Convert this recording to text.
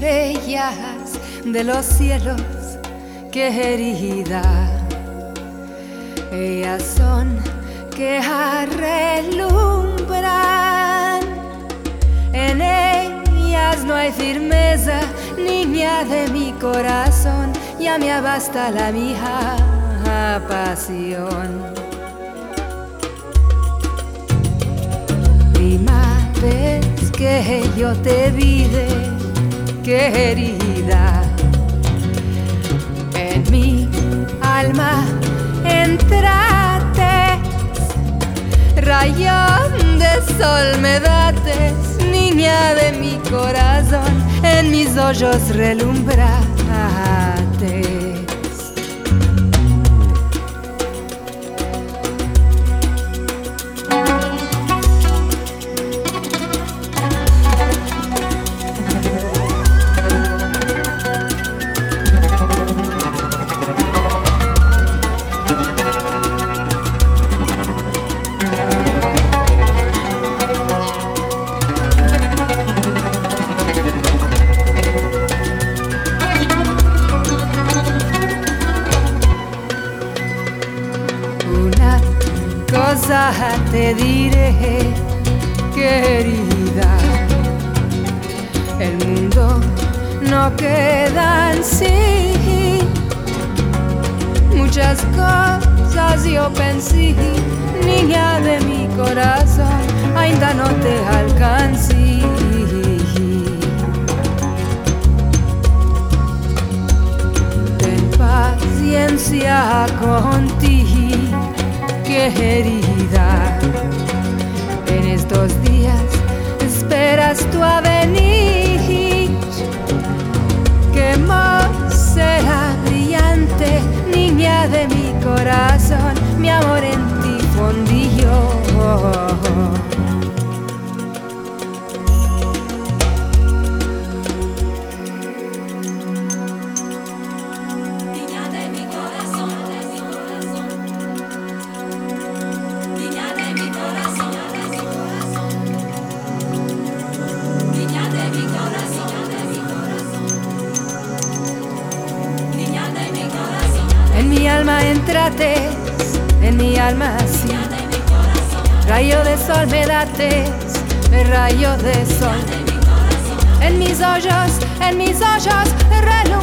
estrellas de los cielos, querida. Ellas son que relumbran. En ellas no hay firmeza, niña de mi corazón. Ya me basta la mía pasión. Prima vez que yo te vi, querida, en mi alma entraste, rayón de sol me dates, niña de mi corazón, en mis ojos relumbraste. Cosa te diré, querida, el mundo no queda en sí. Muchas cosas yo pensé, niña de mi corazón, ainda no te alcancé. Ten paciencia contigo, querida, en estos días esperas tu avenir, que más será brillante, niña de mi corazón, mi amor en ti fondillo. En mi alma entrates, en mi alma sí. Rayo de sol me dates, rayo de sol. En mis ojos relumbrates.